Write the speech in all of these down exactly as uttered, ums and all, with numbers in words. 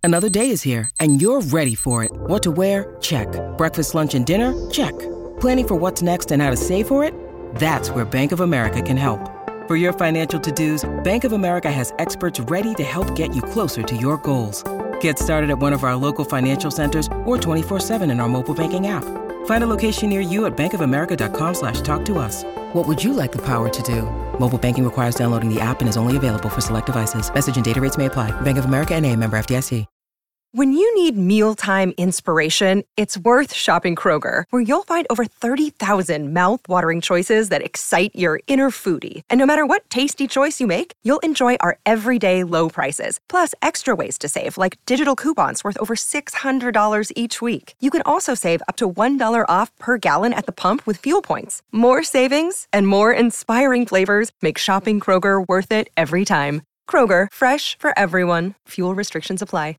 Another day is here, and you're ready for it. What to wear? Check. Breakfast, lunch, and dinner? Check. Planning for what's next and how to save for it? That's where Bank of America can help. For your financial to-dos, Bank of America has experts ready to help get you closer to your goals. Get started at one of our local financial centers or twenty-four seven in our mobile banking app. Find a location near you at bankofamerica.com slash talk to us. What would you like the power to do? Mobile banking requires downloading the app and is only available for select devices. Message and data rates may apply. Bank of America N A, member F D I C. When you need mealtime inspiration, it's worth shopping Kroger, where you'll find over thirty thousand mouth-watering choices that excite your inner foodie. And no matter what tasty choice you make, you'll enjoy our everyday low prices, plus extra ways to save, like digital coupons worth over six hundred dollars each week. You can also save up to one dollar off per gallon at the pump with fuel points. More savings and more inspiring flavors make shopping Kroger worth it every time. Kroger, fresh for everyone. Fuel restrictions apply.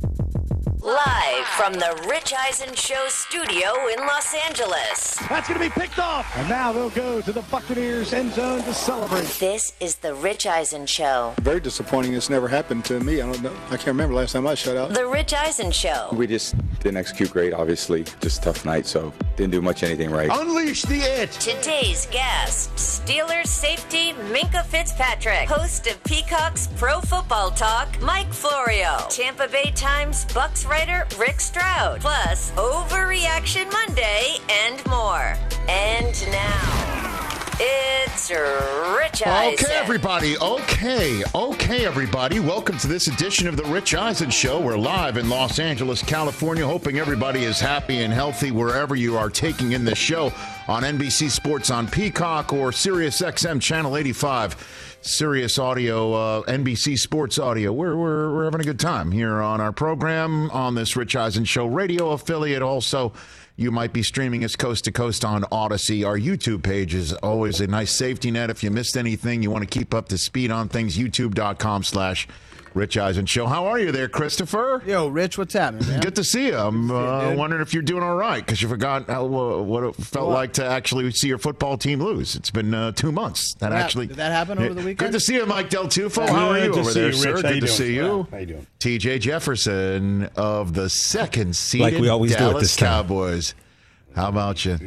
Live from the Rich Eisen Show studio in Los Angeles. That's going to be picked off. And now they'll go to the Buccaneers end zone to celebrate. This is the Rich Eisen Show. Very disappointing. This never happened to me. I don't know. I can't remember last time I shut out. The Rich Eisen Show. We just didn't execute great, obviously. Just a tough night, so didn't do much anything right. Unleash the it. Today's guest, Steelers safety Minkah Fitzpatrick, host of Peacock's Pro Football Talk, Mike Florio, Tampa Bay Times Bucks writer Rick Stroud, plus Overreaction Monday and more. And now, it's Rich Eisen. Okay, everybody. Okay. Okay, everybody. Welcome to this edition of the Rich Eisen Show. We're live in Los Angeles, California, hoping everybody is happy and healthy wherever you are taking in this show on N B C Sports on Peacock or Sirius X M Channel eighty-five. Sirius Audio, uh, N B C Sports Audio. We're, we're, we're having a good time here on our program on this Rich Eisen Show radio affiliate. Also, you might be streaming us coast to coast on Odyssey. Our YouTube page is always a nice safety net. If you missed anything, you want to keep up to speed on things, youtube.com slash Rich Eisen Show. How are you there, Christopher? Yo, Rich, what's happening, man? Good to see you. I'm uh, wondering if you're doing all right, because you forgot how, uh, what it felt what? like to actually see your football team lose. It's been uh, two months. That what actually Did that happen over the weekend? Good to see you, Mike Del Tufo. Yeah, how are you over there, you, sir? Rich. Good you to doing? see you. How you doing? T J Jefferson of the second seeded Like we always do at Dallas this time. Cowboys. How about you?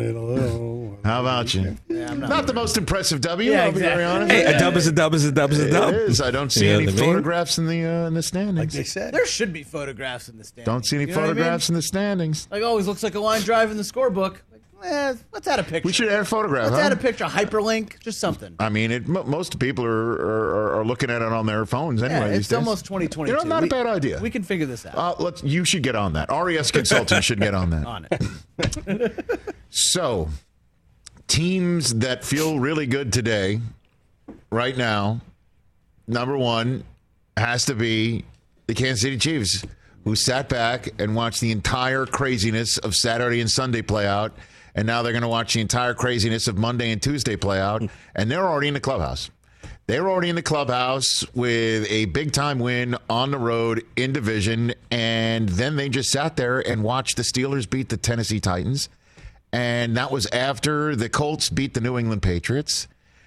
How about you? Yeah, I'm not not the most impressive W. Yeah, I'll exactly. be very honest. Hey, a dub is a dub is a dub is a dub. It is. I don't see You know any what I mean? photographs in the uh, in the standings. Like they said. There should be photographs in the standings. Don't see any You know what I mean? photographs in the standings. Like, always looks like a line drive in the scorebook. Like, eh, let's add a picture. We should add a photograph. Let's huh? add a picture, a hyperlink, just something. I mean, it, mo most people are, are are looking at it on their phones anyway. Yeah, these it's days. almost twenty twenty-two. You know, not we, a bad idea. We can figure this out. Uh, let's. You should get on that. R E S Consulting should get on that. On it. So, teams that feel really good today, right now, number one has to be the Kansas City Chiefs, who sat back and watched the entire craziness of Saturday and Sunday play out, and now they're going to watch the entire craziness of Monday and Tuesday play out, and they're already in the clubhouse. They're already in the clubhouse with a big-time win on the road in division, and then they just sat there and watched the Steelers beat the Tennessee Titans, and that was after the Colts beat the New England Patriots,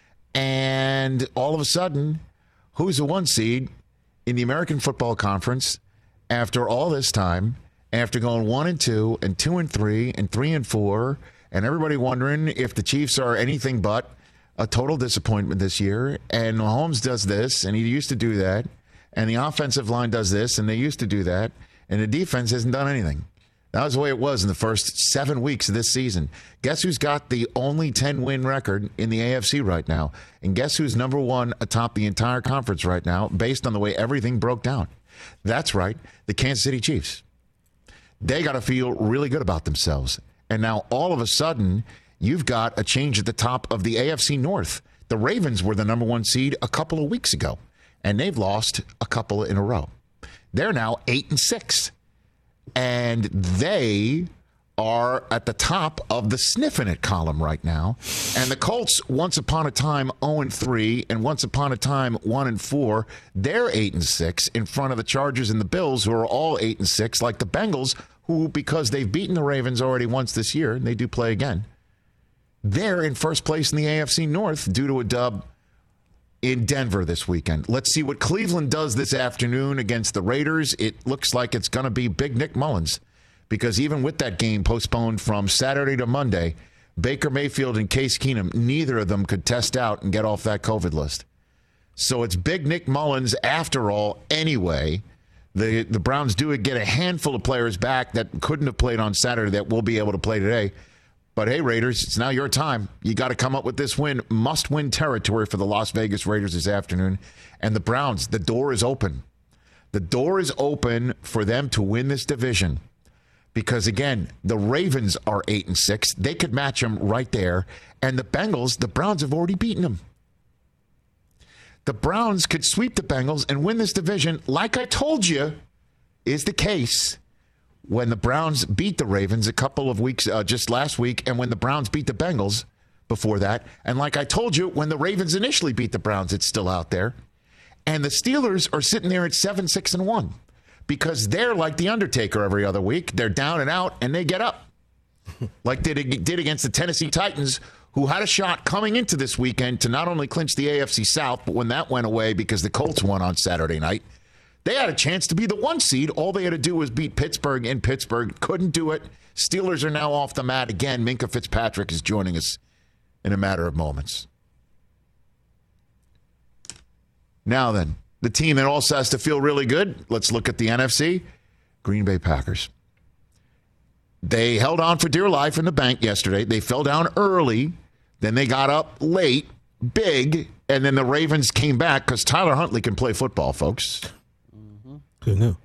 and all of a sudden, who's the one seed in the American Football Conference after all this time, after going one and two and two and three and three and four, and everybody wondering if the Chiefs are anything but a total disappointment this year, and Mahomes does this, and he used to do that, and the offensive line does this, and they used to do that, and the defense hasn't done anything. That was the way it was in the first seven weeks of this season. Guess who's got the only ten-win record in the A F C right now? And guess who's number one atop the entire conference right now based on the way everything broke down? That's right, the Kansas City Chiefs. They got to feel really good about themselves. And now all of a sudden, you've got a change at the top of the A F C North. The Ravens were the number one seed a couple of weeks ago, and they've lost a couple in a row. They're now eight and six. And they are at the top of the sniffing it column right now. And the Colts, once upon a time, oh and three, and once upon a time, one and four. They're eight and six in front of the Chargers and the Bills, who are all eight and six, like the Bengals, who, because they've beaten the Ravens already once this year, and they do play again, they're in first place in the A F C North due to a dub in Denver this weekend. Let's see what Cleveland does this afternoon against the Raiders. It looks like it's going to be Big Nick Mullins, because even with that game postponed from Saturday to Monday, Baker Mayfield and Case Keenum, neither of them could test out and get off that COVID list. So it's Big Nick Mullins after all anyway. The, the Browns do get a handful of players back that couldn't have played on Saturday that will be able to play today. But hey, Raiders, it's now your time. You got to come up with this win. Must-win territory for the Las Vegas Raiders this afternoon. And the Browns, the door is open. The door is open for them to win this division. Because, again, the Ravens are eight and six. They could match them right there. And the Bengals, the Browns have already beaten them. The Browns could sweep the Bengals and win this division, like I told you is the case when the Browns beat the Ravens a couple of weeks, uh, just last week, and when the Browns beat the Bengals before that. And like I told you, when the Ravens initially beat the Browns, it's still out there. And the Steelers are sitting there at seven, six, and one because they're like the Undertaker every other week. They're down and out, and they get up like they did against the Tennessee Titans, who had a shot coming into this weekend to not only clinch the A F C South, but when that went away because the Colts won on Saturday night, they had a chance to be the one seed. All they had to do was beat Pittsburgh in Pittsburgh. Couldn't do it. Steelers are now off the mat again. Minkah Fitzpatrick is joining us in a matter of moments. Now then, the team that also has to feel really good. Let's look at the N F C. Green Bay Packers. They held on for dear life in the bank yesterday. They fell down early. Then they got up late, big, and then the Ravens came back because Tyler Huntley can play football, folks. Who knew?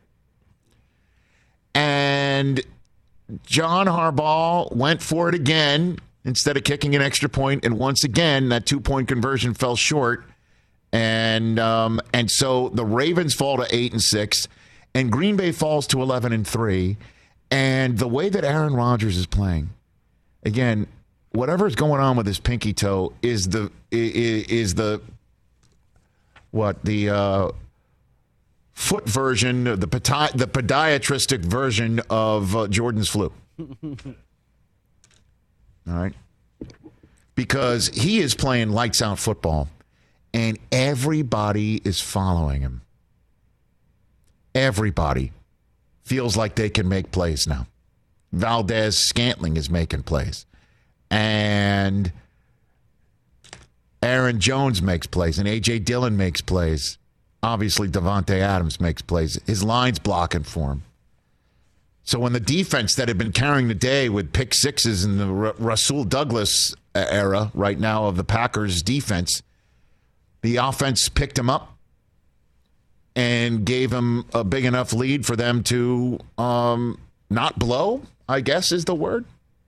And John Harbaugh went for it again instead of kicking an extra point, and once again, that two-point conversion fell short. And um, and so the Ravens fall to eight and six, and Green Bay falls to eleven and three. And the way that Aaron Rodgers is playing, again, whatever is going on with his pinky toe is the is, is the what the uh, foot version, the podi- the podiatristic version of uh, Jordan's flu. All right, because he is playing lights out football. And everybody is following him. Everybody feels like they can make plays now. Valdez Scantling is making plays. And Aaron Jones makes plays. And A J. Dillon makes plays. Obviously, Devontae Adams makes plays. His line's blocking for him. So when the defense that had been carrying the day with pick sixes in the R- Rasul Douglas era right now of the Packers defense, the offense picked him up and gave him a big enough lead for them to um, not blow, I guess is the word.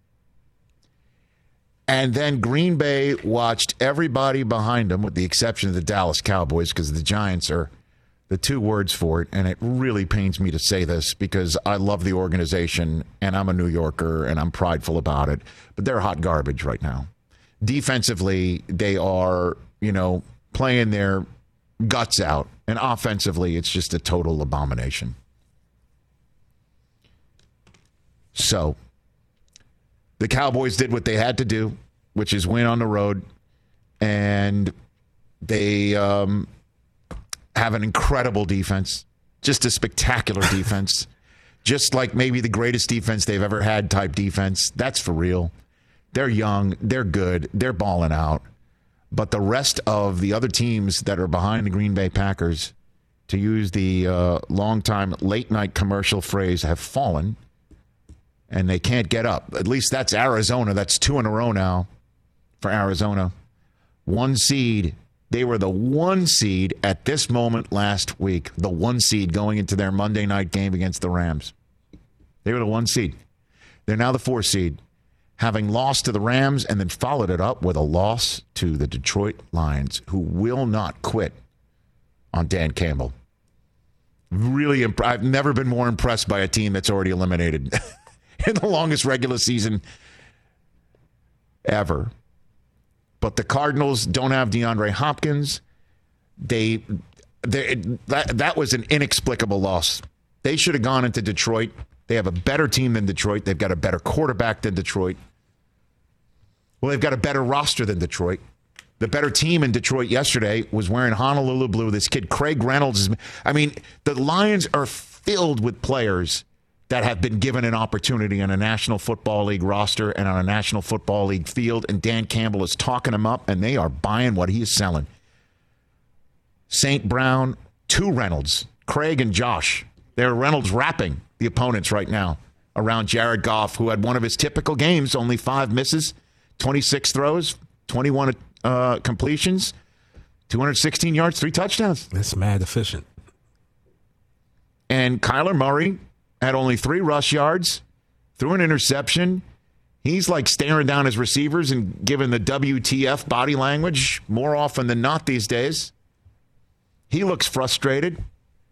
And then Green Bay watched everybody behind them, with the exception of the Dallas Cowboys, because the Giants are the two words for it. And it really pains me to say this because I love the organization and I'm a New Yorker and I'm prideful about it. But they're hot garbage right now. Defensively, they are, you know, playing their guts out. And offensively, it's just a total abomination. So, the Cowboys did what they had to do, which is win on the road. And they um, have an incredible defense. Just a spectacular defense. Just like maybe the greatest defense they've ever had type defense. That's for real. They're young. They're good. They're balling out. But the rest of the other teams that are behind the Green Bay Packers, to use the uh, long-time late-night commercial phrase, have fallen, and they can't get up. At least that's Arizona. That's two in a row now for Arizona. One seed. They were the one seed at this moment last week, the one seed going into their Monday night game against the Rams. They were the one seed. They're now the four seed, having lost to the Rams and then followed it up with a loss to the Detroit Lions, who will not quit on Dan Campbell. Really, imp- I've never been more impressed by a team that's already eliminated in the longest regular season ever. But the Cardinals don't have DeAndre Hopkins. They, they that, that was an inexplicable loss. They should have gone into Detroit. They have a better team than Detroit. They've got a better quarterback than Detroit. Well, they've got a better roster than Detroit. The better team in Detroit yesterday was wearing Honolulu blue. This kid, Craig Reynolds, is, I mean, the Lions are filled with players that have been given an opportunity on a National Football League roster and on a National Football League field, and Dan Campbell is talking them up, and they are buying what he is selling. Saint Brown, two Reynolds, Craig and Josh. They're Reynolds wrapping the opponents right now around Jared Goff, who had one of his typical games, only five misses, twenty-six throws, twenty-one uh, completions, two hundred sixteen yards, three touchdowns. That's mad efficient. And Kyler Murray had only three rush yards, threw an interception. He's like staring down his receivers and giving the W T F body language more often than not these days. He looks frustrated.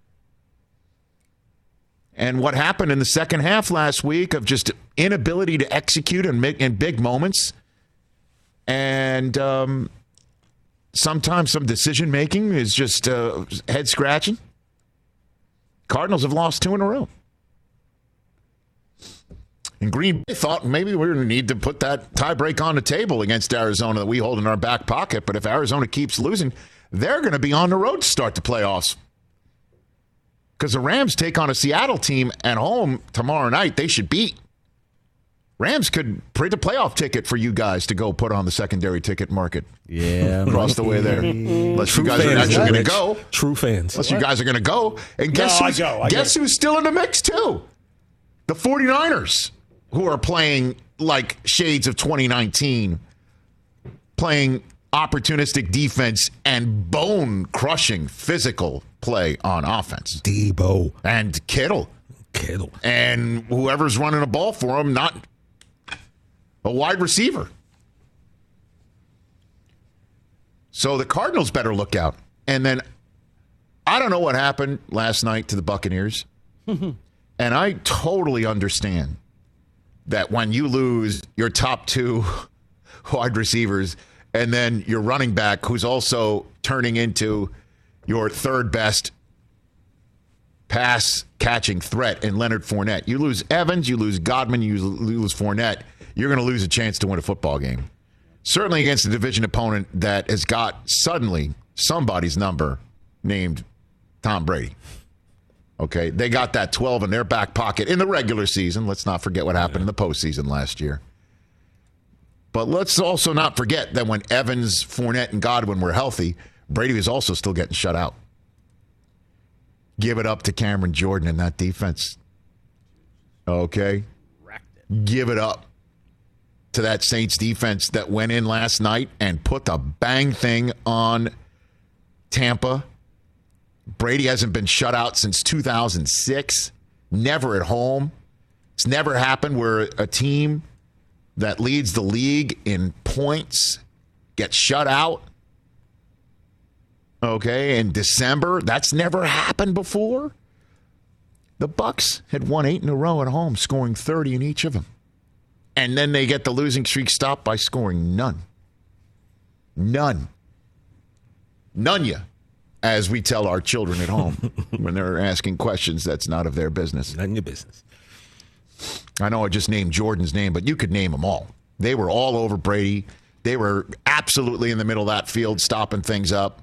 And what happened in the second half last week of just inability to execute in, in big moments, and um, sometimes some decision making is just uh, head scratching. Cardinals have lost two in a row. And Green Bay thought maybe we're going to need to put that tiebreak on the table against Arizona that we hold in our back pocket. But if Arizona keeps losing, they're going to be on the road to start the playoffs. Because the Rams take on a Seattle team at home tomorrow night they should beat. Rams could print a playoff ticket for you guys to go put on the secondary ticket market. Yeah. Across the way there. Unless True you guys fans, are actually going to Rich. go. True fans. Unless you guys are going to go. And guess, No, I who's, go, I guess go. who's still in the mix, too? The 49ers, who are playing like shades of twenty nineteen, playing opportunistic defense and bone-crushing physical play on offense. Debo. And Kittle. Kittle. And whoever's running the ball for him, not a wide receiver. So the Cardinals better look out. And then I don't know what happened last night to the Buccaneers. And I totally understand that when you lose your top two wide receivers and then your running back, who's also turning into your third best pass catching threat in Leonard Fournette. You lose Evans, you lose Godwin, you lose Fournette. You're going to lose a chance to win a football game. Certainly against a division opponent that has got suddenly somebody's number named Tom Brady. Okay, they got that twelve in their back pocket in the regular season. Let's not forget what happened in the postseason last year. But let's also not forget that when Evans, Fournette, and Godwin were healthy, Brady was also still getting shut out. Give it up to Cameron Jordan in that defense. Okay? Give it up to that Saints defense that went in last night and put the bang thing on Tampa. Brady hasn't been shut out since two thousand six. Never at home. It's never happened where a team that leads the league in points gets shut out. Okay, in December. That's never happened before. The Bucs had won eight in a row at home, scoring thirty in each of them. And then they get the losing streak stopped by scoring none. None. None ya, as we tell our children at home when they're asking questions that's not of their business. None of your business. I know I just named Jordan's name, but you could name them all. They were all over Brady. They were absolutely in the middle of that field, stopping things up.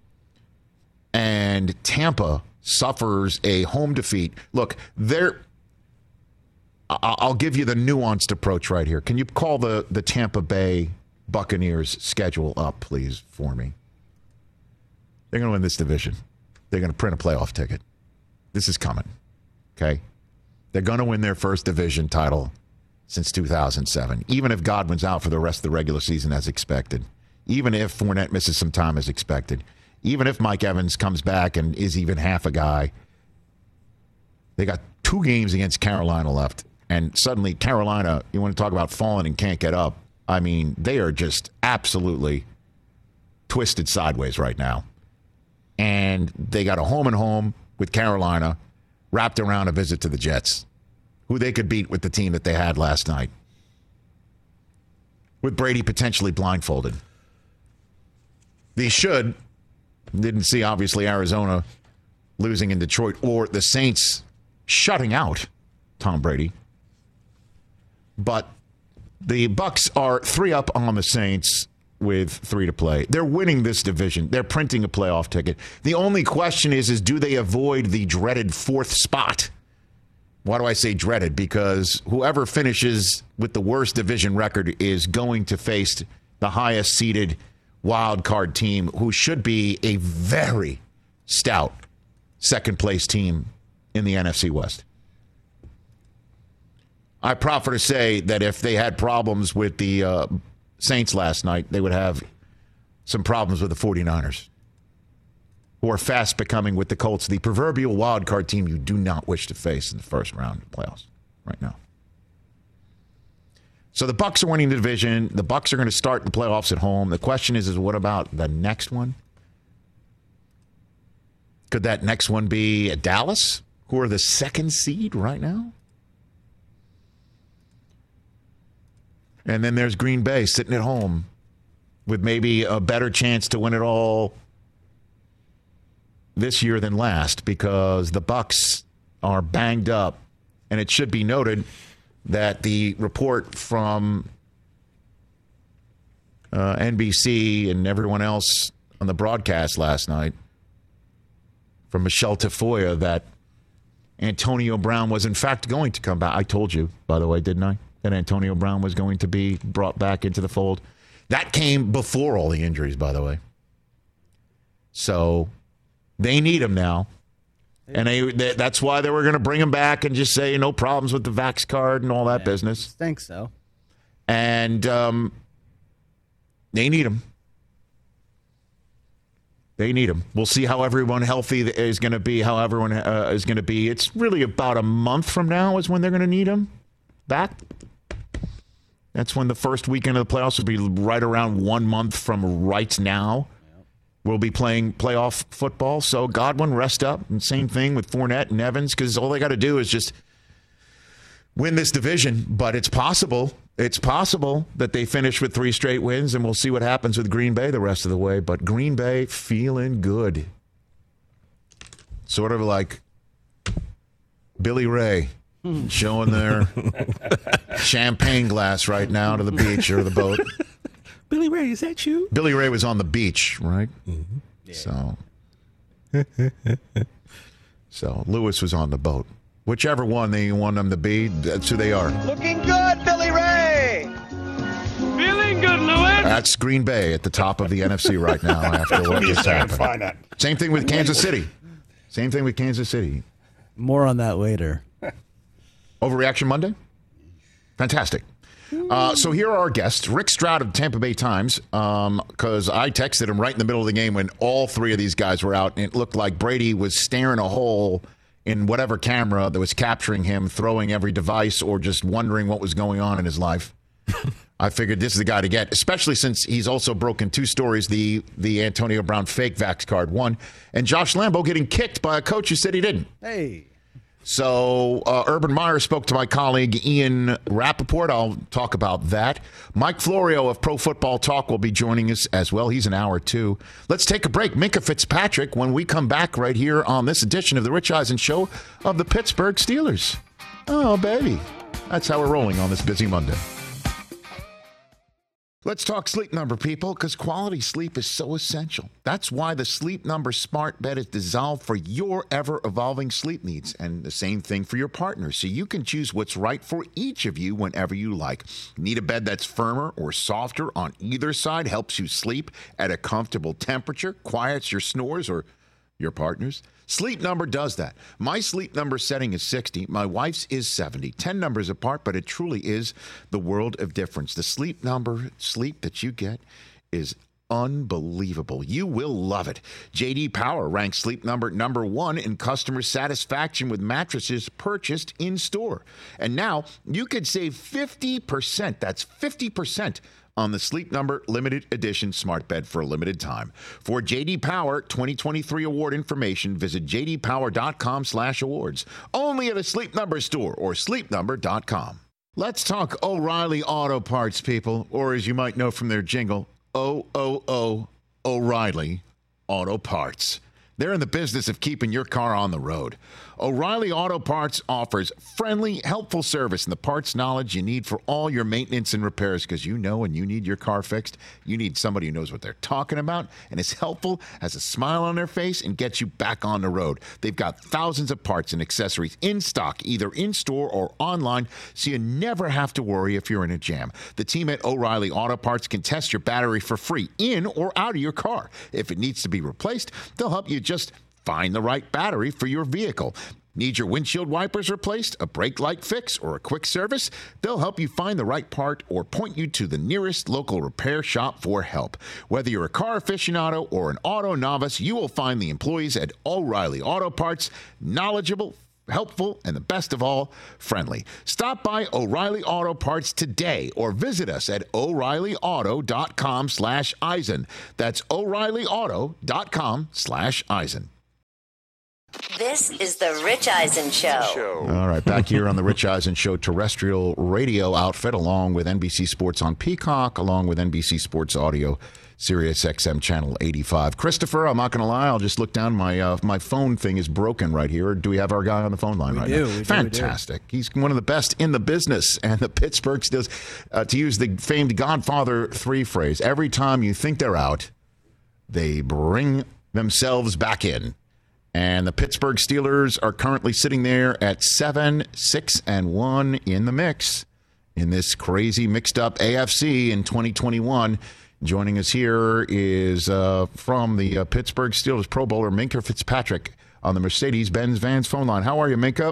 And Tampa suffers a home defeat. Look, they're... I'll give you the nuanced approach right here. Can you call the, the Tampa Bay Buccaneers schedule up, please, for me? They're going to win this division. They're going to print a playoff ticket. This is coming, okay? They're going to win their first division title since two thousand seven, even if Godwin's out for the rest of the regular season as expected, even if Fournette misses some time as expected, even if Mike Evans comes back and is even half a guy. They got two games against Carolina left. And suddenly Carolina, you want to talk about falling and can't get up. I mean, they are just absolutely twisted sideways right now. And they got a home and home with Carolina wrapped around a visit to the Jets, who they could beat with the team that they had last night, with Brady potentially blindfolded. They should. Didn't see, obviously, Arizona losing in Detroit or the Saints shutting out Tom Brady. But the Bucs are three up on the Saints with three to play. They're winning this division. They're printing a playoff ticket. The only question is, is do they avoid the dreaded fourth spot? Why do I say dreaded? Because whoever finishes with the worst division record is going to face the highest seeded wild card team, who should be a very stout second place team in the N F C West. I proffer to say that if they had problems with the uh, Saints last night, they would have some problems with the 49ers, who are fast becoming, with the Colts, the proverbial wild card team you do not wish to face in the first round of the playoffs right now. So the Bucs are winning the division. The Bucs are going to start the playoffs at home. The question is, is what about the next one? Could that next one be Dallas, who are the second seed right now? And then there's Green Bay sitting at home with maybe a better chance to win it all this year than last, because the Bucs are banged up. And it should be noted that the report from uh, N B C and everyone else on the broadcast last night from Michelle Tafoya that Antonio Brown was in fact going to come back. I told you, by the way, didn't I? That Antonio Brown was going to be brought back into the fold. That came before all the injuries, by the way. So they need him now. And they, they, that's why they were going to bring him back and just say no problems with the Vax card and all that yeah, business. I think so. And um, they need him. They need him. We'll see how everyone healthy is going to be, how everyone uh, is going to be. It's really about a month from now is when they're going to need him back. That's when the first weekend of the playoffs will be right around one month from right now. We'll be playing playoff football. So Godwin, rest up. And same thing with Fournette and Evans, because all they got to do is just win this division. But it's possible. It's possible that they finish with three straight wins, and we'll see what happens with Green Bay the rest of the way. But Green Bay feeling good. Sort of like Billy Ray showing their champagne glass right now to the beach or the boat. Billy Ray, is that you? Billy Ray was on the beach, right? Mm-hmm. Yeah. So, so Lewis was on the boat. Whichever one they want them to be, that's who they are. Looking good, Billy Ray. Feeling good, Lewis. That's Green Bay at the top of the N F C right now after what just happened. Same thing with Kansas City. Same thing with Kansas City. More on that later. Overreaction Monday? Fantastic. Uh, so here are our guests. Rick Stroud of the Tampa Bay Times, because um, I texted him right in the middle of the game when all three of these guys were out, and it looked like Brady was staring a hole in whatever camera that was capturing him, throwing every device, or just wondering what was going on in his life. I figured this is the guy to get, especially since he's also broken two stories, the, the Antonio Brown fake Vax card one, and Josh Lambo getting kicked by a coach who said he didn't. Hey. So uh, Urban Meyer spoke to my colleague Ian Rappaport. I'll talk about that. Mike Florio of Pro Football Talk will be joining us as well. He's an hour two. Let's take a break. Minkah Fitzpatrick when we come back right here on this edition of the Rich Eisen Show of the Pittsburgh Steelers. Oh, baby. That's how we're rolling on this busy Monday. Let's talk Sleep Number, people, because quality sleep is so essential. That's why the Sleep Number smart bed is designed for your ever-evolving sleep needs, and the same thing for your partner, so you can choose what's right for each of you whenever you like. Need a bed that's firmer or softer on either side, helps you sleep at a comfortable temperature, quiets your snores or your partner's? Sleep Number does that. My Sleep Number setting is sixty. My wife's is seventy. ten numbers apart, but it truly is the world of difference. The Sleep Number sleep that you get is unbelievable. You will love it. J D Power ranks Sleep Number number one in customer satisfaction with mattresses purchased in store. And now you could save fifty percent. That's fifty percent on the Sleep Number limited edition smart bed for a limited time. For J D Power twenty twenty-three award information, visit j d power dot com slash awards. Only at a Sleep Number store or sleep number dot com. Let's talk O'Reilly Auto Parts, people, or as you might know from their jingle, O O O O'Reilly Auto Parts. They're in the business of keeping your car on the road. O'Reilly Auto Parts offers friendly, helpful service and the parts knowledge you need for all your maintenance and repairs, because you know when you need your car fixed, you need somebody who knows what they're talking about and is helpful, has a smile on their face, and gets you back on the road. They've got thousands of parts and accessories in stock, either in-store or online, so you never have to worry if you're in a jam. The team at O'Reilly Auto Parts can test your battery for free in or out of your car. If it needs to be replaced, they'll help you just find the right battery for your vehicle. Need your windshield wipers replaced, a brake light fix, or a quick service? They'll help you find the right part or point you to the nearest local repair shop for help. Whether you're a car aficionado or an auto novice, you will find the employees at O'Reilly Auto Parts knowledgeable, helpful, and the best of all, friendly. Stop by O'Reilly Auto Parts today or visit us at O'Reilly Auto dot com slash Eisen. That's O'Reilly Auto dot com slash Eisen. This is the Rich Eisen Show. All right, back here on the Rich Eisen Show terrestrial radio outfit, along with N B C Sports on Peacock, along with N B C Sports Audio, Sirius X M Channel eighty-five. Christopher, I'm not going to lie, I'll just look down. My uh, my phone thing is broken right here. Do we have our guy on the phone line we right do, now? We do, Fantastic. We do. He's one of the best in the business. And the Pittsburgh Steelers, uh, to use the famed Godfather three phrase, every time you think they're out, they bring themselves back in. And the Pittsburgh Steelers are currently sitting there at seven, six, and one in the mix in this crazy mixed-up A F C in twenty twenty-one. Joining us here is uh, from the uh, Pittsburgh Steelers Pro Bowler Minkah Fitzpatrick on the Mercedes-Benz Vans phone line. How are you, Minkah?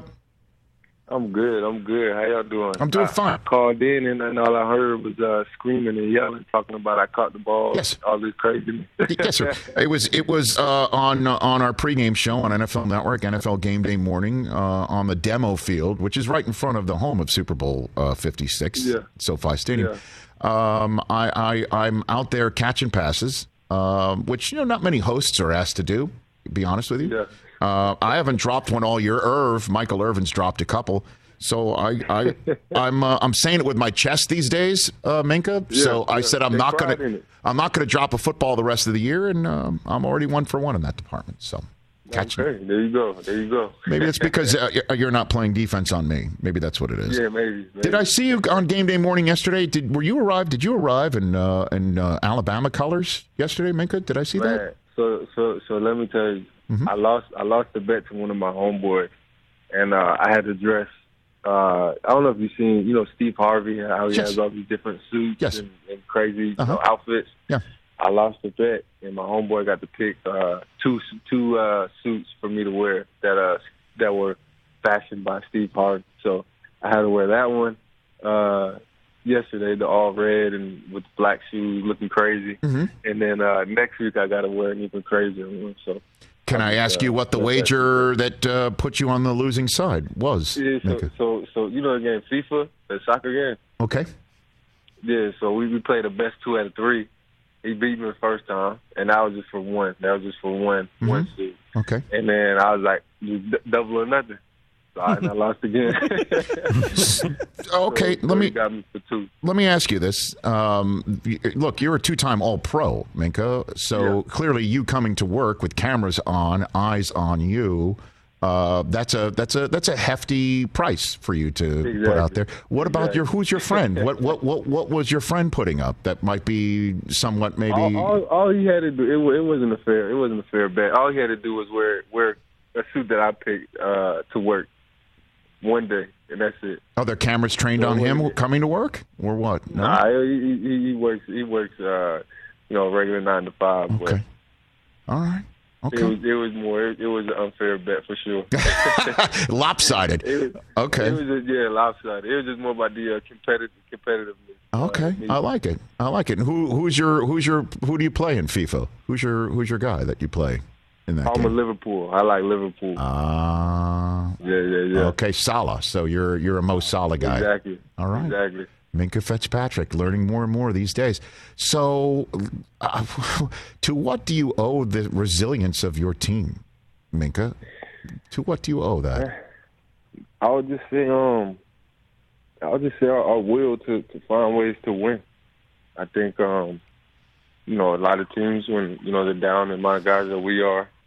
I'm good. I'm good. How y'all doing? I'm doing I, fine. I called in and, and all I heard was uh, screaming and yelling, talking about I caught the ball. Yes. All this craziness. Yes, sir. It was it was uh, on uh, on our pregame show on N F L Network, N F L Game Day Morning, uh, on the demo field, which is right in front of the home of Super Bowl uh, fifty-six, yeah. SoFi Stadium. Yeah. Um, I, I I'm out there catching passes, um, which you know not many hosts are asked to do. To be honest with you. Yeah. Uh, I haven't dropped one all year. Irv, Michael Irvin's dropped a couple. So I, I, I'm, uh, I'm saying it with my chest these days, uh, Minkah. Yeah, so I yeah. said I'm Take not pride gonna, in it. I'm not gonna drop a football the rest of the year, and um, I'm already one for one in that department. So catch okay, me. there you go. There you go. Maybe it's because uh, you're not playing defense on me. Maybe that's what it is. Yeah, maybe, maybe. Did I see you on game day morning yesterday? Did were you arrive? Did you arrive in uh, in uh, Alabama colors yesterday, Minkah? Did I see Man, that? So so so let me tell you, Mhm. I lost I lost the bet to one of my homeboys, and uh, I had to dress. Uh, I don't know if you've seen, you know, Steve Harvey, how he Yes. has all these different suits Yes. and, and crazy you Uh-huh. know, outfits. Yeah. I lost the bet, and my homeboy got to pick uh, two two uh, suits for me to wear that uh, that were fashioned by Steve Harvey. So I had to wear that one uh, yesterday, the all red and with the black shoes, looking crazy. Mm-hmm. And then uh, next week I got to wear an even crazier one. So. Can I ask you what the wager that uh, put you on the losing side was? Yeah, so, Minkah? so, so you know the game FIFA, the soccer game. Okay. Yeah, so we, we played the best two out of three. He beat me the first time, and that was just for one. That was just for one, Mhm. one suit. Okay. And then I was like, just d- double or nothing. So I, and I lost again. Okay, so, let so me he got me for two. let me ask you this. Um, y- look, you're a two-time All-Pro, Minkah. So Yeah. clearly, you coming to work with cameras on, eyes on you. Uh, that's a that's a that's a hefty price for you to put out Exactly. there. What about Exactly. your who's your friend? what what what what was your friend putting up that might be somewhat maybe? All, all, all he had to do, it, wa- it wasn't a fair, it wasn't a fair bet. All he had to do was wear wear a suit that I picked uh, to work one day, and that's it. Are there cameras trained So on what him is it? coming to work or what? No? Nah, he, he, he works. He works. Uh, you know, regular nine to five. But Okay. All right. It Okay. was. It was more. It, it was an unfair bet for sure. Lopsided. It was, Okay. It was just, yeah, lopsided. It was just more about the uh, competitive competitiveness. Okay, Uh, me- I like it. I like it. And who who's your who's your who do you play in FIFA? Who's your who's your guy that you play in that I'm a game? Liverpool. I like Liverpool. Ah, yeah, yeah, yeah. okay, Salah. So you're you're a Mo Salah guy. Exactly. All right. Exactly. Minkah Fitzpatrick, learning more and more these days. So, uh, to what do you owe the resilience of your team, Minkah? To what do you owe that? I would just say, um, I would just say our, our will to, to find ways to win. I think, um, you know, a lot of teams when you know they're down, and my guys that we are,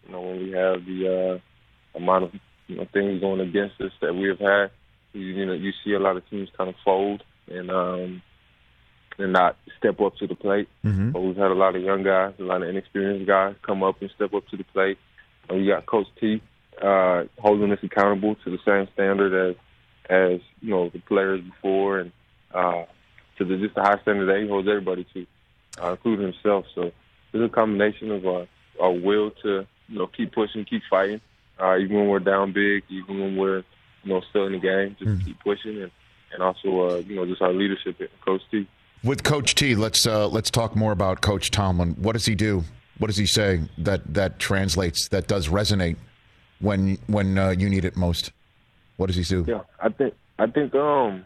You know, when we have the uh, amount of you know things going against us that we have had, you, you know, you see a lot of teams kind of fold and um, and not step up to the plate. Mm-hmm. But we've had a lot of young guys, a lot of inexperienced guys come up and step up to the plate. And we got Coach T uh, holding us accountable to the same standard as as you know the players before, and uh, to the just the high standard that he holds everybody to, uh, including himself. So it's a combination of our, our will to you know keep pushing, keep fighting, uh, even when we're down big, even when we're you know still in the game, just mm-hmm. keep pushing, and and also uh, you know just our leadership at Coach T. With Coach T, let's uh, let's talk more about Coach Tomlin. What does he do? What does he say that that translates, that does resonate when when uh, you need it most? What does he do? Yeah, I think I think um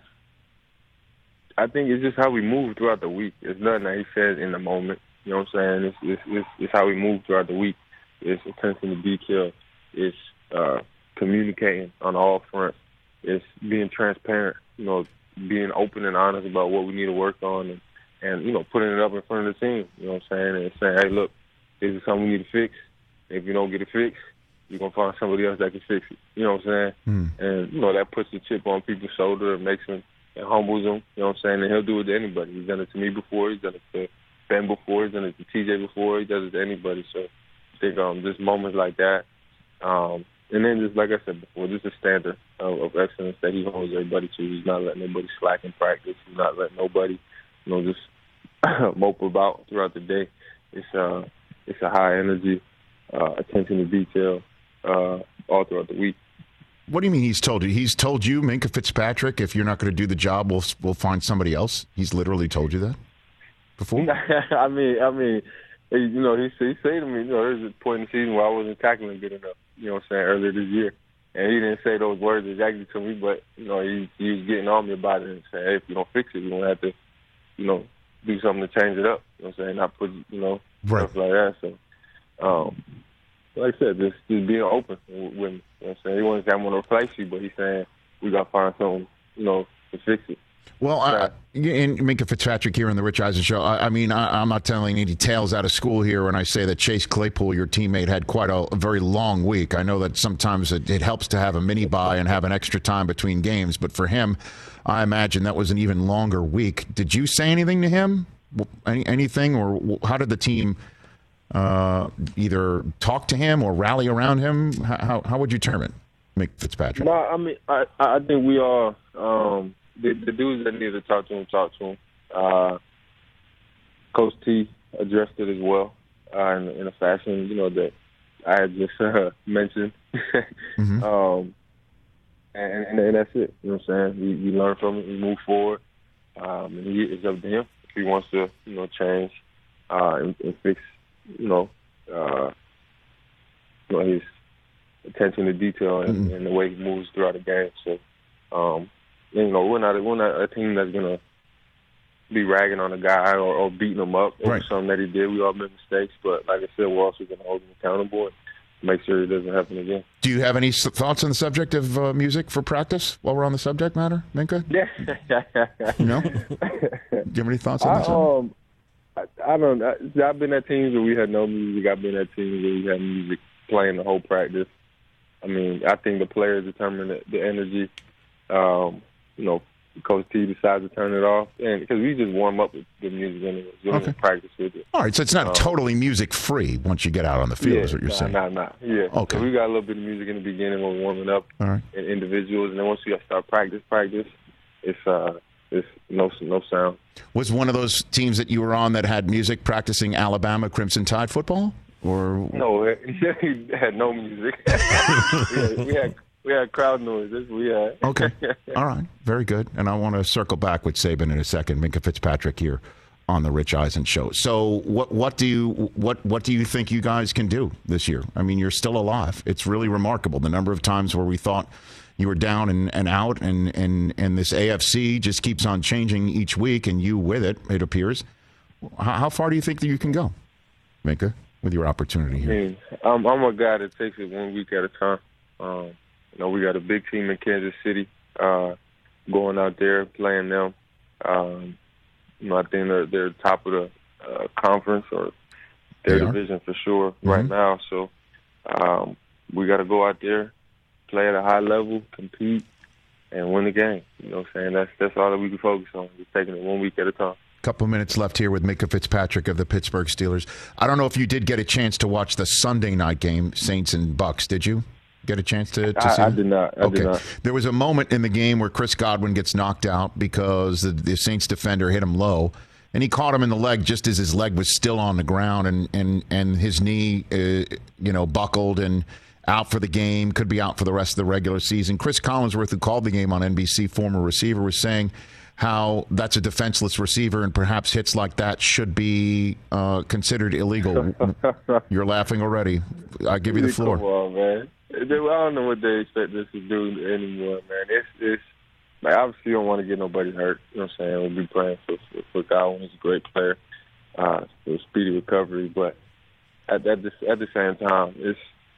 I think it's just how we move throughout the week. It's nothing that he says in the moment. You know what I'm saying? It's it's it's, it's how we move throughout the week. It's attention to detail. It's uh, communicating on all fronts. It's being transparent. You know, being open and honest about what we need to work on, and, and you know, putting it up in front of the team. You know what I'm saying? And saying, hey, look, this is something we need to fix. If you don't get it fixed, you're going to find somebody else that can fix it. You know what I'm saying? Mm. And, you know, that puts a chip on people's shoulder and makes them, and humbles them. You know what I'm saying? And he'll do it to anybody. He's done it to me before. He's done it to Ben before. He's done it to T J before. He does it to anybody. So I think um, just moments like that. Um, and then just like I said before, just a standard of, of excellence that he holds everybody to. He's not letting nobody slack in practice. He's not letting nobody, you know, just mope about throughout the day. It's uh, it's a high energy, uh, attention to detail uh, all throughout the week. What do you mean he's told you? He's told you, Minkah Fitzpatrick, if you're not going to do the job, we'll we'll find somebody else? He's literally told you that before? I mean, I mean, you know, he, he said to me, you know, there's a point in the season where I wasn't tackling good enough, you know what I'm saying, earlier this year. And he didn't say those words exactly to me, but, you know, he, he was getting on me about it and saying, hey, if you don't fix it, you're going to have to, you know, do something to change it up. You know what I'm saying? Not put, you know, right. stuff like that. So, um, like I said, just, just being open with him. You know what I'm saying? He wasn't saying I'm going to replace you, but he's saying we got to find something, you know, to fix it. Well, I, and Minkah Fitzpatrick here on the Rich Eisen Show. I, I mean, I, I'm not telling any tales out of school here when I say that Chase Claypool, your teammate, had quite a, a very long week. I know that sometimes it, it helps to have a mini bye and have an extra time between games, but for him, I imagine that was an even longer week. Did you say anything to him? Any, anything, or how did the team uh, either talk to him or rally around him? How how would you term it, Minkah Fitzpatrick? No, I mean, I I think we all. Um, The, the dudes that needed to talk to him, talk to him. Uh, Coach T addressed it as well uh, in, in a fashion, you know, that I had just uh, mentioned. mm-hmm. um, and, and, and that's it. You know what I'm saying? We, we learn from it. We move forward. Um, and he, it's up to him if he wants to, you know, change uh, and, and fix, you know, uh, you know, his attention to detail and, mm-hmm. and the way he moves throughout the game. So, um, you know, we're not we're not a team that's gonna be ragging on a guy or, or beating him up over right. something that he did. We all make mistakes, but like I said, we're also gonna hold him accountable and make sure it doesn't happen again. Do you have any thoughts on the subject of uh, music for practice while we're on the subject matter, Minkah? Yeah. No? Do you have any thoughts on I, this? Um, I, I don't. I, I've been at teams where we had no music. I've been at teams where we had music playing the whole practice. I mean, I think the players determine the, the energy. Um, You know, Coach T decides to turn it off, and because we just warm up with the music and we don't okay. practice with it. All right, so it's not um, totally music free once you get out on the field, yeah, is what you're nah, saying. Nah, nah, yeah. Okay. So we got a little bit of music in the beginning when we're warming up, all right. and individuals, and then once we start practice, practice, it's uh, it's no no sound. Was one of those teams that you were on that had music practicing Alabama Crimson Tide football, or no? He had no music. we, had, we had. We had crowd noises. We had. Okay. All right. Very good. And I want to circle back with Saban in a second. Minkah Fitzpatrick here on the Rich Eisen Show. So what what do you what what do you think you guys can do this year? I mean, you're still alive. It's really remarkable the number of times where we thought you were down and, and out, and, and, and this A F C just keeps on changing each week, and you with it, it appears. How, how far do you think that you can go, Minkah, with your opportunity here? I mean, I'm, I'm a guy that takes it one week at a time. Um, You know, we got a big team in Kansas City uh, going out there, playing them. Um, you know, I think they're, they're top of the uh, conference or their division for sure mm-hmm. right now. So um, we got to go out there, play at a high level, compete, and win the game. You know what I'm saying? That's that's all that we can focus on. Just taking it one week at a time. Couple minutes left here with Minkah Fitzpatrick of the Pittsburgh Steelers. I don't know if you did get a chance to watch the Sunday night game, Saints and Bucks. Did you get a chance to, to I, see? I did not. I okay. did not. There was a moment in the game where Chris Godwin gets knocked out because the, the Saints defender hit him low, and he caught him in the leg just as his leg was still on the ground, and and and his knee, uh, you know, buckled and out for the game. Could be out for the rest of the regular season. Chris Collinsworth, who called the game on N B C, former receiver, was saying how that's a defenseless receiver and perhaps hits like that should be uh, considered illegal. You're laughing already. I give you the floor. Come on, man. I don't know what they expect us to do anymore, man. It's, it's like, obviously you don't want to get nobody hurt. You know what I'm saying? We'll be praying for, for, for Godwin. He's a great player. Uh, for speedy recovery. But at, at, the, at the same time, it's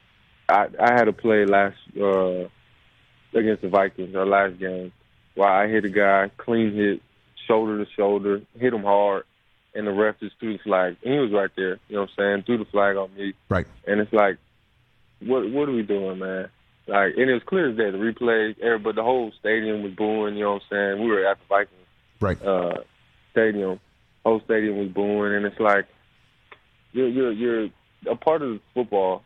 I, I had a play last uh, against the Vikings, our last game, where I hit a guy, clean hit, shoulder to shoulder, hit him hard, and the ref just threw the flag. And he was right there, you know what I'm saying, threw the flag on me. Right. And it's like, what what are we doing, man? Like, and it was clear as day, the replay, but the whole stadium was booing, you know what I'm saying? We were at the Vikings right. uh, stadium. Whole stadium was booing, and it's like, you're, you're, you're a part of football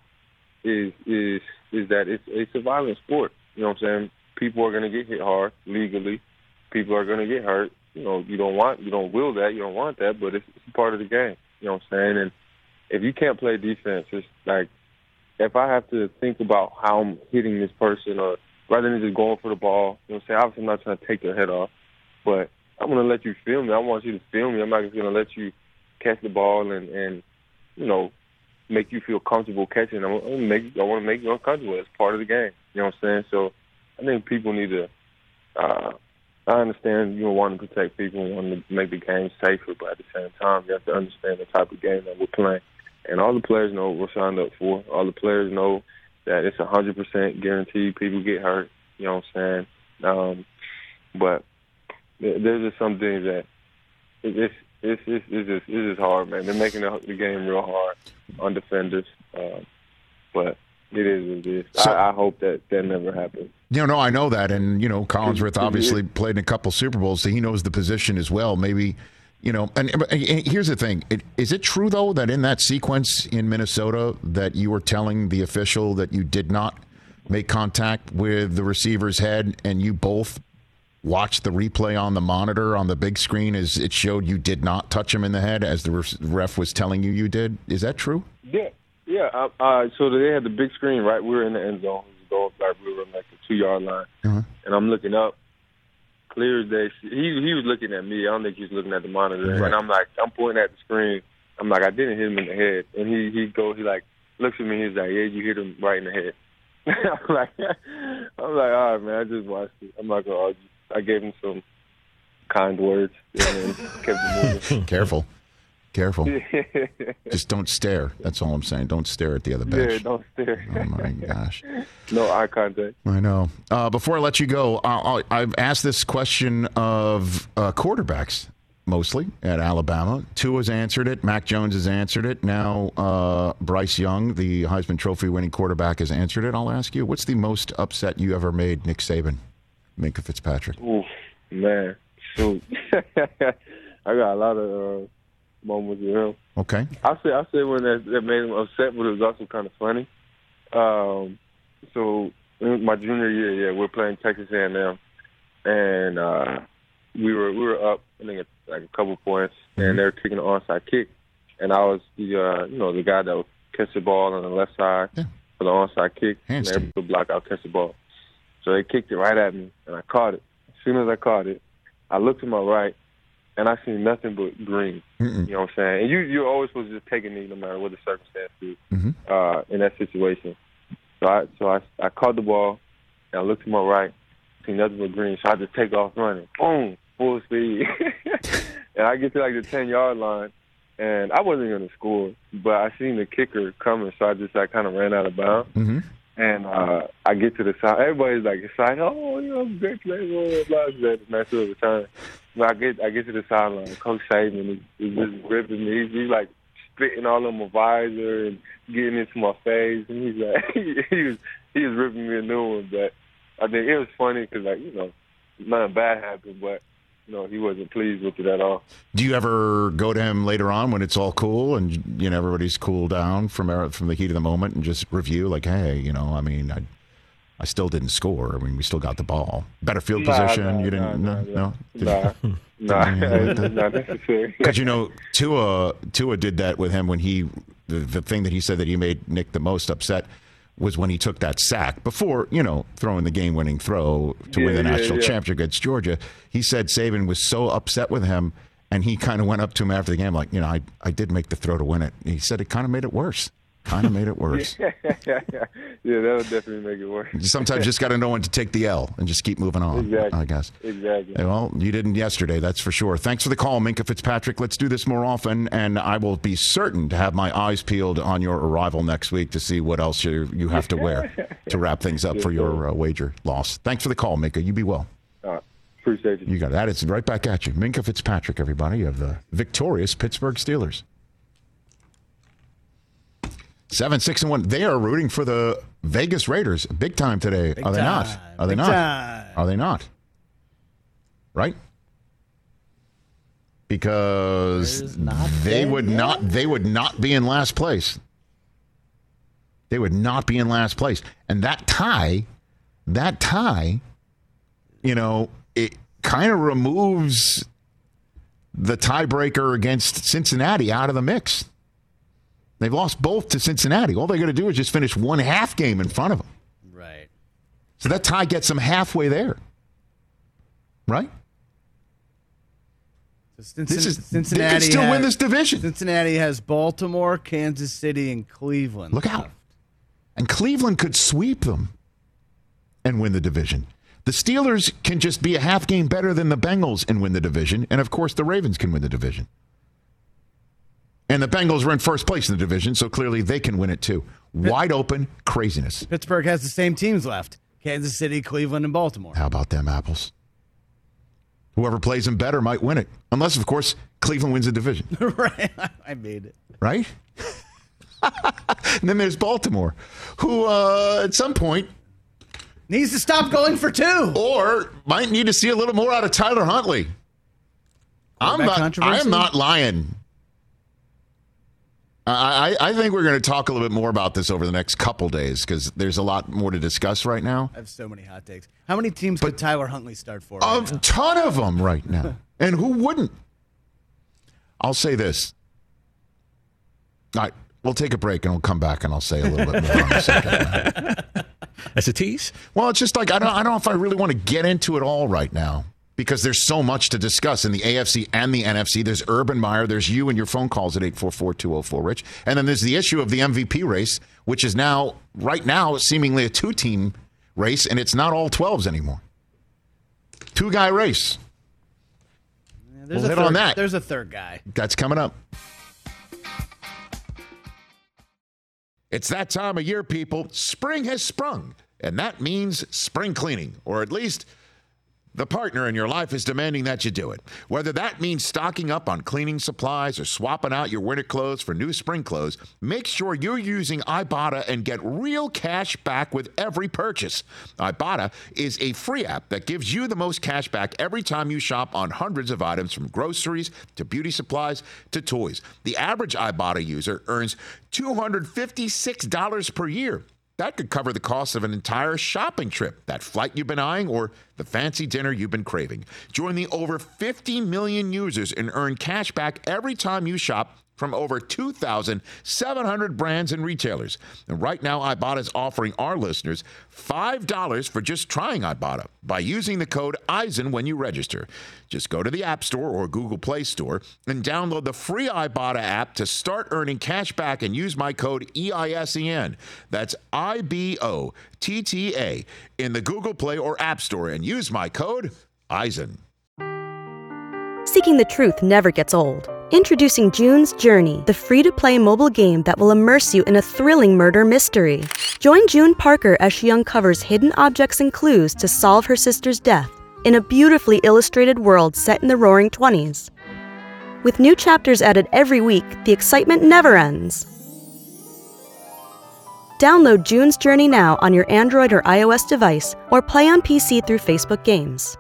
is is is that it's, it's a violent sport, you know what I'm saying? People are going to get hit hard legally. People are going to get hurt. You know, you don't want, you don't will that, you don't want that, but it's, it's a part of the game. You know what I'm saying? And if you can't play defense, it's like, if I have to think about how I'm hitting this person, or rather than just going for the ball, you know what I'm saying? Obviously, I'm not trying to take their head off, but I'm going to let you feel me. I want you to feel me. I'm not just going to let you catch the ball and, and you know, make you feel comfortable catching. I'm gonna make, I want to make you uncomfortable. It's part of the game. You know what I'm saying? So I think people need to, uh, I understand, you know, wanting to protect people and wanting to make the game safer, but at the same time, you have to understand the type of game that we're playing. And all the players know what we're signed up for. All the players know that it's one hundred percent guaranteed people get hurt, you know what I'm saying? Um, but there's just some things that it's, it's, it's, it's, just, it's just hard, man. They're making the, the game real hard on defenders. Um, but it is what it is. So, I, I hope that that never happens. You know, no, I know that. And, you know, Collinsworth obviously played in a couple Super Bowls, so he knows the position as well. Maybe, you know, and, and here's the thing. It, is it true, though, that in that sequence in Minnesota that you were telling the official that you did not make contact with the receiver's head and you both watched the replay on the monitor on the big screen as it showed you did not touch him in the head as the ref was telling you you did? Is that true? Yeah. Yeah. Uh, uh, so they had the big screen, right? We were in the end zone. Goal, like we were on like the two-yard line, uh-huh. and I'm looking up, clear as day. He he was looking at me. I don't think he was looking at the monitor. Right. And I'm like, I'm pointing at the screen. I'm like, I didn't hit him in the head. And he he goes, he like looks at me. He's like, yeah, you hit him right in the head. I'm like, I'm like, all right, man, I just watched it. I'm not gonna argue. I gave him some kind words and then kept it moving. Careful. Careful. Just don't stare. That's all I'm saying. Don't stare at the other bench. Yeah, don't stare. Oh, my gosh. No eye contact. I know. Uh, before I let you go, I'll, I've asked this question of uh, quarterbacks, mostly, at Alabama. Tua's answered it. Mac Jones has answered it. Now uh, Bryce Young, the Heisman Trophy-winning quarterback, has answered it. I'll ask you, what's the most upset you ever made Nick Saban, Minkah Fitzpatrick? Ooh, man. Shoot. I got a lot of... Uh, moments with him. Okay. I say I say when that, that made him upset, but it was also kind of funny. Um, so in my junior year, yeah, we we're playing Texas A and M, and uh, we were we were up, I think, like a couple points, mm-hmm. and they were kicking an onside kick, and I was the uh, you know the guy that would catch the ball on the left side yeah. for the onside kick, and they would block out, catch the ball. So they kicked it right at me, and I caught it. As soon as I caught it, I looked to my right. And I seen nothing but green. Mm-mm. You know what I'm saying? And you, you're always supposed to just take a knee no matter what the circumstance is mm-hmm. uh, in that situation. So I so I, I caught the ball, and I looked to my right, seen nothing but green. So I just take off running. Boom, full speed. And I get to like the ten-yard line, and I wasn't going to score, but I seen the kicker coming, so I just like, kind of ran out of bounds. Mm-hmm. And uh, I get to the side. Everybody's like excited. Oh, you know, great play. Blah, blah, blah. Nice little return. But I get I get to the sideline. Coach Saban is, is just ripping me. He's, he's like spitting all on my visor and getting into my face. And he's like, he, he was he was ripping me a new one. But I think it was funny because, like, you know, nothing bad happened, but, you know, he wasn't pleased with it at all. Do you ever go to him later on when it's all cool and, you know, everybody's cooled down from from the heat of the moment and just review, like, hey, you know, I mean, I I still didn't score. I mean, we still got the ball. Better field nah, position. Nah, you didn't, nah, no? Nah, no? nah, nah, not necessary. Because, you know, Tua, Tua did that with him when he, the, the thing that he said that he made Nick the most upset was when he took that sack before, you know, throwing the game-winning throw to yeah, win the yeah, national yeah. championship against Georgia. He said Saban was so upset with him, and he kind of went up to him after the game like, you know, I, I did make the throw to win it. He said it kind of made it worse. Kind of made it worse. yeah, yeah, that would definitely make it worse. Sometimes just got to know when to take the L and just keep moving on, exactly. I guess. Exactly. Well, you didn't yesterday, that's for sure. Thanks for the call, Minkah Fitzpatrick. Let's do this more often, and I will be certain to have my eyes peeled on your arrival next week to see what else you, you have to wear to wrap things up for your uh, wager loss. Thanks for the call, Minkah. You be well. All right. Appreciate you. You got it. That is right back at you. Minkah Fitzpatrick, everybody, of the victorious Pittsburgh Steelers. Seven, six, and one. They are rooting for the Vegas Raiders big time today. Big are they time. not? Are they Big not? time. Are they not? Right? Because not they dead would yet? not. They would not be in last place. They would not be in last place, and that tie, that tie, you know, it kind of removes the tiebreaker against Cincinnati out of the mix. They've lost both to Cincinnati. All they got to do is just finish one half game in front of them. Right. So that tie gets them halfway there. Right? So Cincinnati, This is, Cincinnati they can still has, win this division. Cincinnati has Baltimore, Kansas City, and Cleveland. Look out. And Cleveland could sweep them and win the division. The Steelers can just be a half game better than the Bengals and win the division. And, of course, the Ravens can win the division. And the Bengals are in first place in the division, so clearly they can win it too. Wide open craziness. Pittsburgh has the same teams left. Kansas City, Cleveland, and Baltimore. How about them apples? Whoever plays them better might win it. Unless, of course, Cleveland wins the division. Right. I made it. Right? And then there's Baltimore, who uh, at some point needs to stop going for two. Or might need to see a little more out of Tyler Huntley. I'm not, I'm not lying. I, I think we're going to talk a little bit more about this over the next couple days because there's a lot more to discuss right now. I have so many hot takes. How many teams but could Tyler Huntley start for? A right ton of them right now. And who wouldn't? I'll say this. All right, we'll take a break and we'll come back and I'll say a little bit more on the subject. That's a tease? Well, it's just like, I don't, I don't know if I really want to get into it all right now. Because there's so much to discuss in the A F C and the N F C. There's Urban Meyer. There's you and your phone calls at eight four four, two oh four, Rich. And then there's the issue of the M V P race, which is now, right now, seemingly a two-team race, and it's not all twelves anymore. Two-guy race. Yeah, there's we'll a hit third, on that. There's a third guy. That's coming up. It's that time of year, people. Spring has sprung, and that means spring cleaning, or at least the partner in your life is demanding that you do it. Whether that means stocking up on cleaning supplies or swapping out your winter clothes for new spring clothes, make sure you're using Ibotta and get real cash back with every purchase. Ibotta is a free app that gives you the most cash back every time you shop on hundreds of items from groceries to beauty supplies to toys. The average Ibotta user earns two hundred fifty-six dollars per year. That could cover the cost of an entire shopping trip, that flight you've been eyeing, or the fancy dinner you've been craving. Join the over fifty million users and earn cash back every time you shop from over two thousand seven hundred brands and retailers. And right now, Ibotta is offering our listeners five dollars for just trying Ibotta by using the code Eisen when you register. Just go to the App Store or Google Play Store and download the free Ibotta app to start earning cash back and use my code E I S E N. That's I B O T T A in the Google Play or App Store and use my code Eisen. Seeking the truth never gets old. Introducing June's Journey, the free-to-play mobile game that will immerse you in a thrilling murder mystery. Join June Parker as she uncovers hidden objects and clues to solve her sister's death in a beautifully illustrated world set in the Roaring Twenties. With new chapters added every week, the excitement never ends. Download June's Journey now on your Android or iOS device, or play on P C through Facebook Games.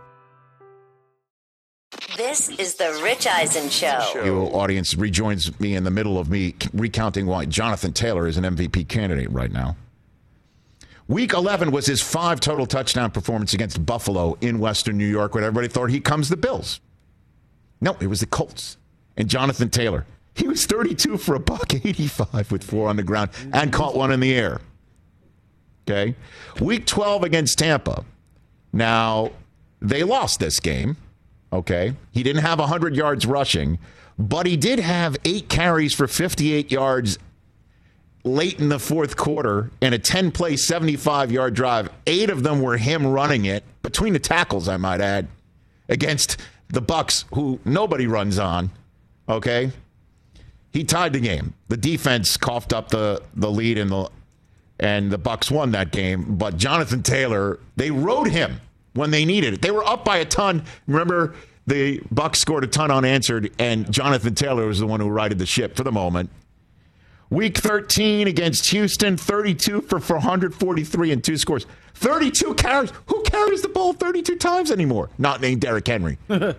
This is the Rich Eisen Show. Your audience rejoins me in the middle of me recounting why Jonathan Taylor is an M V P candidate right now. Week eleven was his five total touchdown performance against Buffalo in Western New York, when everybody thought he comes the Bills. No, it was the Colts. And Jonathan Taylor, he was thirty-two for a buck eighty-five with four on the ground and caught one in the air. Okay. Week twelve against Tampa. Now, they lost this game. Okay. He didn't have one hundred yards rushing, but he did have eight carries for fifty-eight yards late in the fourth quarter and a ten-play, seventy-five-yard drive. Eight of them were him running it, between the tackles, I might add, against the Bucs, who nobody runs on. Okay? He tied the game. The defense coughed up the, the lead, and the and the Bucs won that game. But Jonathan Taylor, they rode him when they needed it. They were up by a ton. Remember, the Bucs scored a ton unanswered, and Jonathan Taylor was the one who righted the ship for the moment. Week thirteen against Houston, thirty-two for four hundred forty-three and two scores. thirty-two carries. Who carries the ball thirty-two times anymore? Not named Derrick Henry.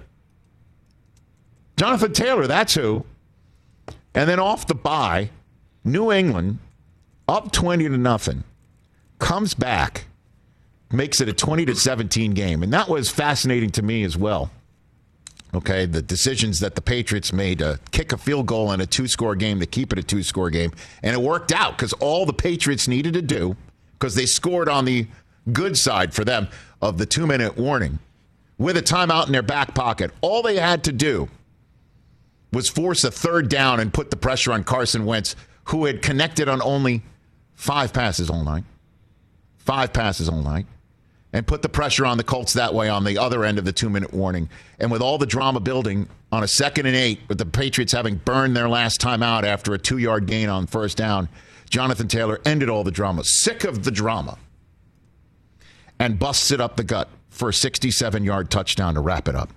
Jonathan Taylor, that's who. And then off the bye, New England, up twenty to nothing, comes back, makes it a twenty to seventeen game. And that was fascinating to me as well. Okay, the decisions that the Patriots made to kick a field goal in a two-score game to keep it a two-score game. And it worked out because all the Patriots needed to do, because they scored on the good side for them of the two-minute warning, with a timeout in their back pocket. All they had to do was force a third down and put the pressure on Carson Wentz, who had connected on only five passes all night. Five passes all night. And put the pressure on the Colts that way on the other end of the two-minute warning. And with all the drama building on a second and eight, with the Patriots having burned their last timeout after a two-yard gain on first down, Jonathan Taylor ended all the drama, sick of the drama, and busts it up the gut for a sixty-seven-yard touchdown to wrap it up,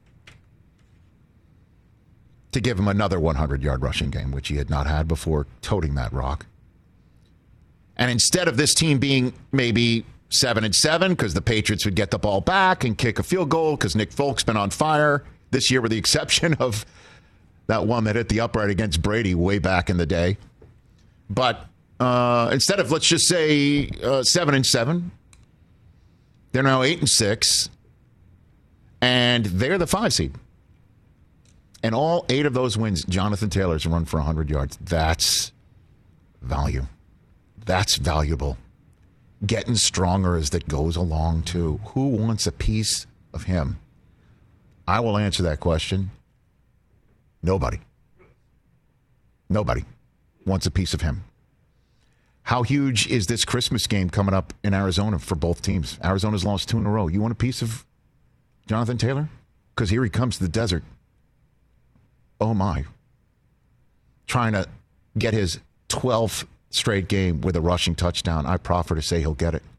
to give him another one hundred-yard rushing game, which he had not had before toting that rock. And instead of this team being maybe seven and seven, because the Patriots would get the ball back and kick a field goal, because Nick Folk's been on fire this year, with the exception of that one that hit the upright against Brady way back in the day. But uh, instead of, let's just say, uh, seven and seven, they're now eight and six, and they're the five seed. And all eight of those wins, Jonathan Taylor's run for one hundred yards. That's value. That's valuable. Getting stronger as that goes along, too. Who wants a piece of him? I will answer that question. Nobody. Nobody wants a piece of him. How huge is this Christmas game coming up in Arizona for both teams? Arizona's lost two in a row. You want a piece of Jonathan Taylor? Because here he comes to the desert. Oh, my. Trying to get his twelfth straight game with a rushing touchdown. I proffer to say he'll get it.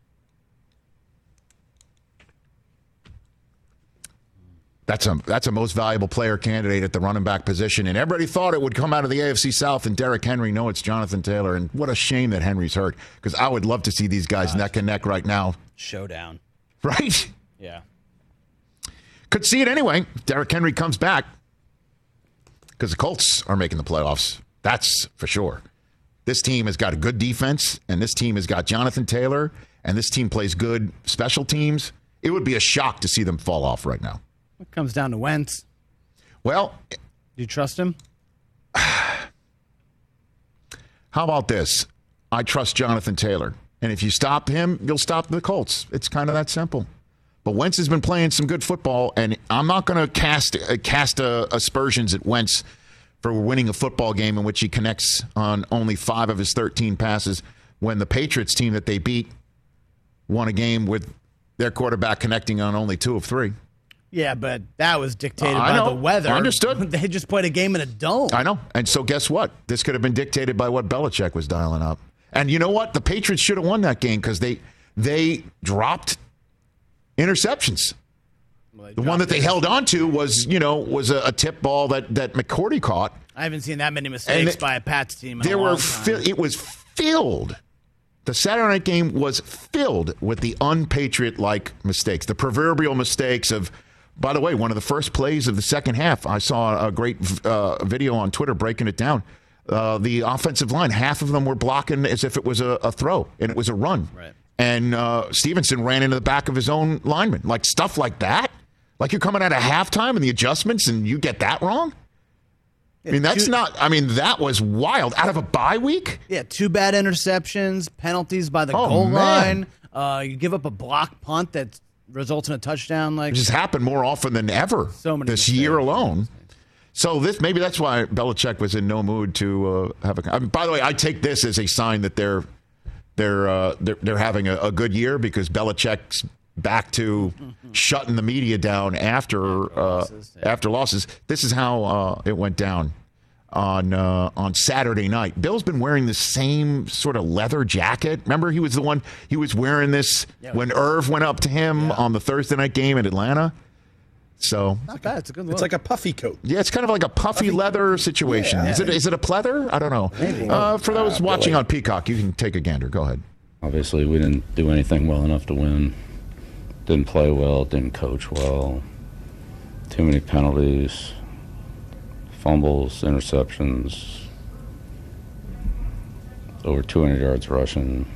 That's a that's a most valuable player candidate at the running back position. And everybody thought it would come out of the A F C South and Derrick Henry. No, it's Jonathan Taylor. And what a shame that Henry's hurt, because I would love to see these guys Gosh. neck and neck right now. Showdown. Right? Yeah. Could see it anyway. Derrick Henry comes back, because the Colts are making the playoffs. That's for sure. This team has got a good defense, and this team has got Jonathan Taylor, and this team plays good special teams. It would be a shock to see them fall off right now. It comes down to Wentz. Well, do you trust him? How about this? I trust Jonathan Taylor, and if you stop him, you'll stop the Colts. It's kind of that simple. But Wentz has been playing some good football, and I'm not going to cast uh, cast uh, aspersions at Wentz for winning a football game in which he connects on only five of his thirteen passes, when the Patriots team that they beat won a game with their quarterback connecting on only two of three. Yeah, but that was dictated uh, by know. the weather. Understood. They just played a game in a dome. I know. And so guess what? This could have been dictated by what Belichick was dialing up. And you know what? The Patriots should have won that game, because they they dropped interceptions. Well, the one that they held on to was, you know, was a, a tip ball that, that McCourty caught. I haven't seen that many mistakes it, by a Pats team in there a long were time. fi- It was filled. The Saturday night game was filled with the unpatriot-like mistakes, the proverbial mistakes of, by the way, one of the first plays of the second half, I saw a great uh, video on Twitter breaking it down. Uh, the offensive line, half of them were blocking as if it was a, a throw, and it was a run. Right. And uh, Stevenson ran into the back of his own lineman. Like, stuff like that? Like, you're coming out of halftime and the adjustments, and you get that wrong? I mean, that's two, not, I mean, that was wild. Out of a bye week? Yeah, two bad interceptions, penalties by the oh, goal man. line. Uh, you give up a block punt that results in a touchdown. Like, it just happened more often than ever so many this mistakes. year alone. So this maybe that's why Belichick was in no mood to uh, have a. I mean, by the way, I take this as a sign that they're they're uh, they're, they're having a, a good year because Belichick's back to shutting the media down after uh, losses, yeah. after losses. This is how uh, it went down on uh, on Saturday night. Bill's been wearing the same sort of leather jacket. Remember, he was the one he was wearing this yeah, when Irv went up to him yeah. on the Thursday night game in Atlanta. So not bad. It's a good look. It's like a puffy coat. Yeah, it's kind of like a puffy, puffy leather situation. Yeah. Is it is it a pleather? I don't know. Uh, for those uh, watching Billy. on Peacock, you can take a gander. Go ahead. Obviously, we didn't do anything well enough to win. Didn't play well. Didn't coach well. Too many penalties. Fumbles, interceptions. Over two hundred yards rushing.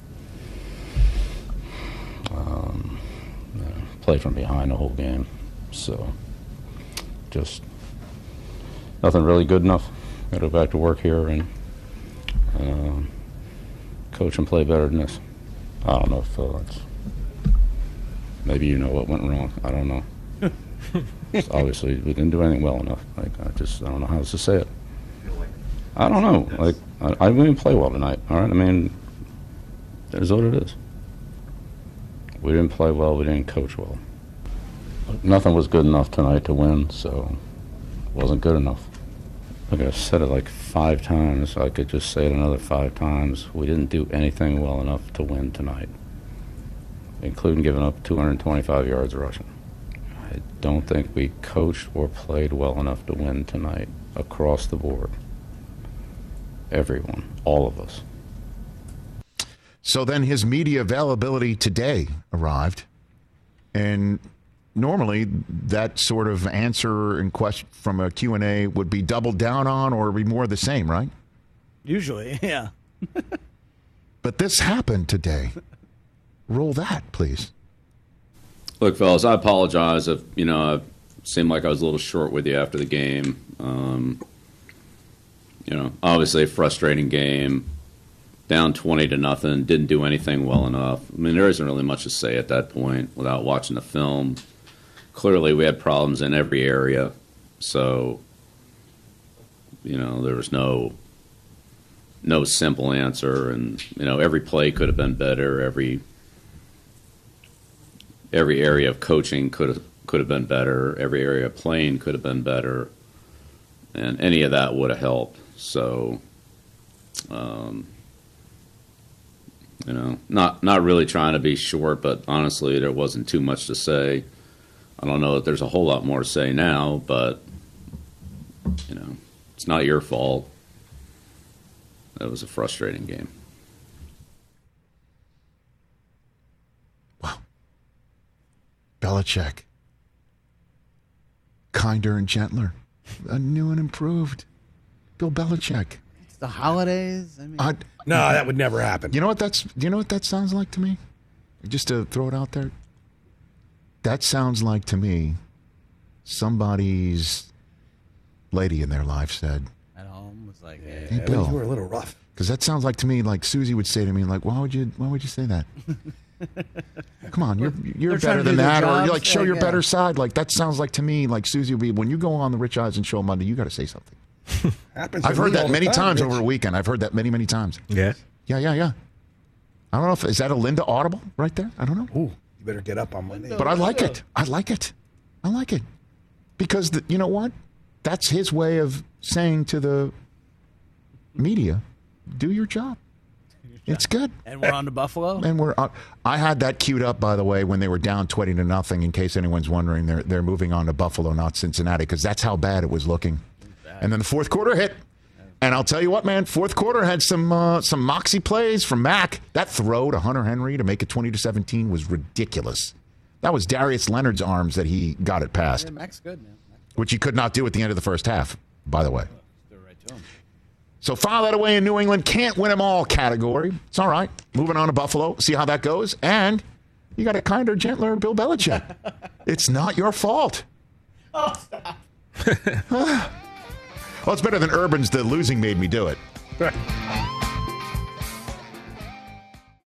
Um, you know, played from behind the whole game. So, just nothing really good enough. Got to go back to work here and um, coach and play better than this. I don't know if uh, it's, maybe you know what went wrong. I don't know. Obviously, we didn't do anything well enough. Like I just I don't know how else to say it. I don't know. Like I, I didn't play well tonight. All right. I mean, it is what it is. We didn't play well. We didn't coach well. Nothing was good enough tonight to win, so it wasn't good enough. Like I said it like five times. I could just say it another five times. We didn't do anything well enough to win tonight, including giving up two hundred twenty-five yards rushing. I don't think we coached or played well enough to win tonight across the board. Everyone, all of us. So then his media availability today arrived, and normally that sort of answer and question from a Q and A would be doubled down on or be more of the same, right? Usually, yeah. But this happened today. Roll that, please. Look, fellas, I apologize if, you know, I seemed like I was a little short with you after the game. Um, you know, obviously a frustrating game. Down twenty to nothing, didn't do anything well enough. I mean, there isn't really much to say at that point without watching the film. Clearly, we had problems in every area. So, you know, there was no no simple answer. And, you know, every play could have been better. Every every area of coaching could have, could have been better. Every area of playing could have been better. And any of that would have helped. So, um, you know, not not really trying to be short, but honestly, there wasn't too much to say. I don't know that there's a whole lot more to say now, but, you know, it's not your fault. That was a frustrating game. Wow. Belichick. Kinder and gentler. A new and improved Bill Belichick. It's the holidays. I mean, uh, no, that would never happen. You know what that's? You know what that sounds like to me? Just to throw it out there. That sounds like to me somebody's lady in their life said at home was like, yeah, "Hey, Bill, you were a little rough." Because that sounds like to me like Susie would say to me, like, "Why would you? Why would you say that? Come on, you're you're They're better than that, or you're like show yeah, your yeah. better side." Like that sounds like to me like Susie would be when you go on the Rich Eisen show Monday, you got to say something. Happens I've heard that many time, times Rich. over a weekend. I've heard that many many times. Yes. Yeah, yeah, yeah. I don't know if is that a Linda Audible right there. I don't know. Ooh, you better get up on Monday. But I like it. I like it. I like it. Because, the, you know what? That's his way of saying to the media, do your job. It's good. And we're on to Buffalo. And we're. On, I had that queued up, by the way, when they were down twenty to nothing. In case anyone's wondering, they're they're moving on to Buffalo, not Cincinnati, because that's how bad it was looking. And then the fourth quarter hit, and I'll tell you what, man. Fourth quarter had some uh, some moxie plays from Mac. That throw to Hunter Henry to make it twenty to seventeen was ridiculous. That was Darius Leonard's arms that he got it past. Yeah, Mac's good, man. Which he could not do at the end of the first half, by the way. They're right to him. So file that away in New England. Can't win them all category. It's all right. Moving on to Buffalo. See how that goes. And you got a kinder, gentler Bill Belichick. It's not your fault. Oh, stop. Well, it's better than Urban's The Losing Made Me Do It.